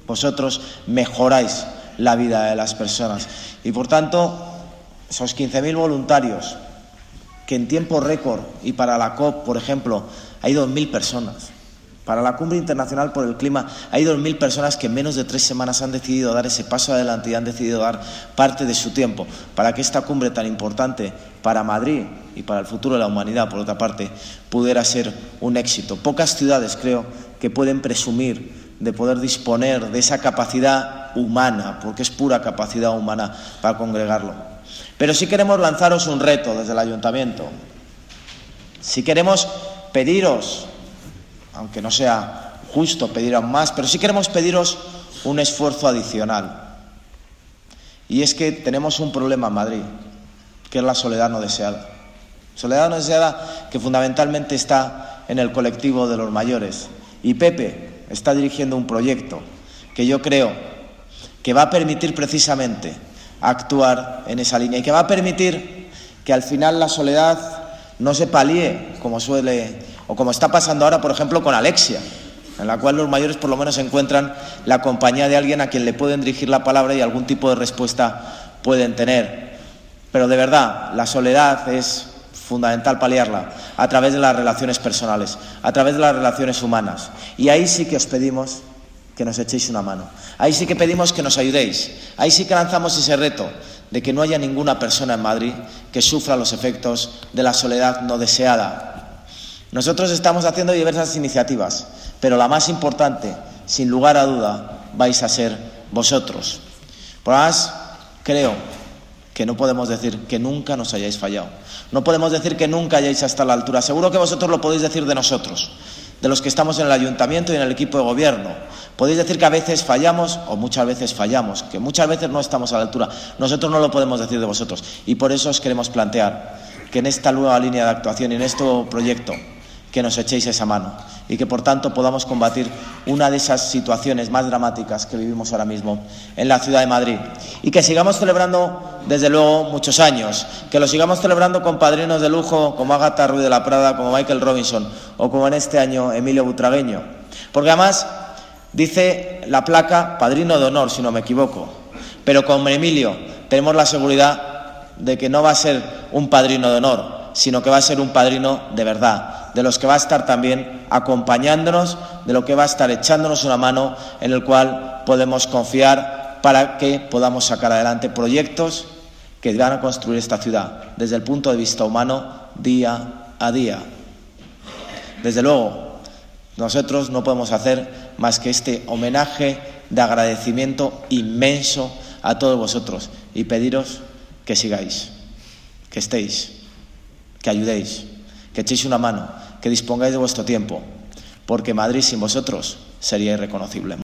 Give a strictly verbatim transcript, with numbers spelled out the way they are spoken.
vosotros mejoráis la vida de las personas. Y por tanto, esos quince mil voluntarios, que en tiempo récord, y para la COP, por ejemplo, hay dos mil personas. Para la Cumbre Internacional por el Clima hay dos mil personas que en menos de tres semanas han decidido dar ese paso adelante y han decidido dar parte de su tiempo para que esta cumbre tan importante para Madrid y para el futuro de la humanidad, por otra parte, pudiera ser un éxito. Pocas ciudades, creo, que pueden presumir de poder disponer de esa capacidad humana, porque es pura capacidad humana para congregarlo. Pero sí queremos lanzaros un reto desde el Ayuntamiento. Sí queremos pediros, aunque no sea justo pediros más, pero sí queremos pediros un esfuerzo adicional. Y es que tenemos un problema en Madrid, que es la soledad no deseada. Soledad no deseada que fundamentalmente está en el colectivo de los mayores. Y Pepe está dirigiendo un proyecto que yo creo que va a permitir precisamente actuar en esa línea y que va a permitir que al final la soledad no se palíe como suele o como está pasando ahora, por ejemplo, con Alexia, en la cual los mayores por lo menos encuentran la compañía de alguien a quien le pueden dirigir la palabra y algún tipo de respuesta pueden tener. Pero de verdad, la soledad es fundamental paliarla a través de las relaciones personales, a través de las relaciones humanas. Y ahí sí que os pedimos que nos echéis una mano. Ahí sí que pedimos que nos ayudéis. Ahí sí que lanzamos ese reto de que no haya ninguna persona en Madrid que sufra los efectos de la soledad no deseada. Nosotros estamos haciendo diversas iniciativas, pero la más importante, sin lugar a duda, vais a ser vosotros. Por más, creo que no podemos decir que nunca nos hayáis fallado. No podemos decir que nunca hayáis estado a la altura. Seguro que vosotros lo podéis decir de nosotros, de los que estamos en el Ayuntamiento y en el equipo de gobierno. Podéis decir que a veces fallamos o muchas veces fallamos, que muchas veces no estamos a la altura. Nosotros no lo podemos decir de vosotros y por eso os queremos plantear que en esta nueva línea de actuación y en este proyecto que nos echéis esa mano y que por tanto podamos combatir una de esas situaciones más dramáticas que vivimos ahora mismo en la ciudad de Madrid y que sigamos celebrando desde luego muchos años, que lo sigamos celebrando con padrinos de lujo como Ágata Ruiz de la Prada, como Michael Robinson o como en este año Emilio Butragueño, porque además dice la placa padrino de honor, si no me equivoco, pero con Emilio tenemos la seguridad de que no va a ser un padrino de honor, sino que va a ser un padrino de verdad, de los que va a estar también acompañándonos, de lo que va a estar echándonos una mano, en el cual podemos confiar para que podamos sacar adelante proyectos que van a construir esta ciudad desde el punto de vista humano día a día. Desde luego, nosotros no podemos hacer más que este homenaje de agradecimiento inmenso a todos vosotros y pediros que sigáis, que estéis, que ayudéis, que echéis una mano, que dispongáis de vuestro tiempo, porque Madrid sin vosotros sería irreconocible.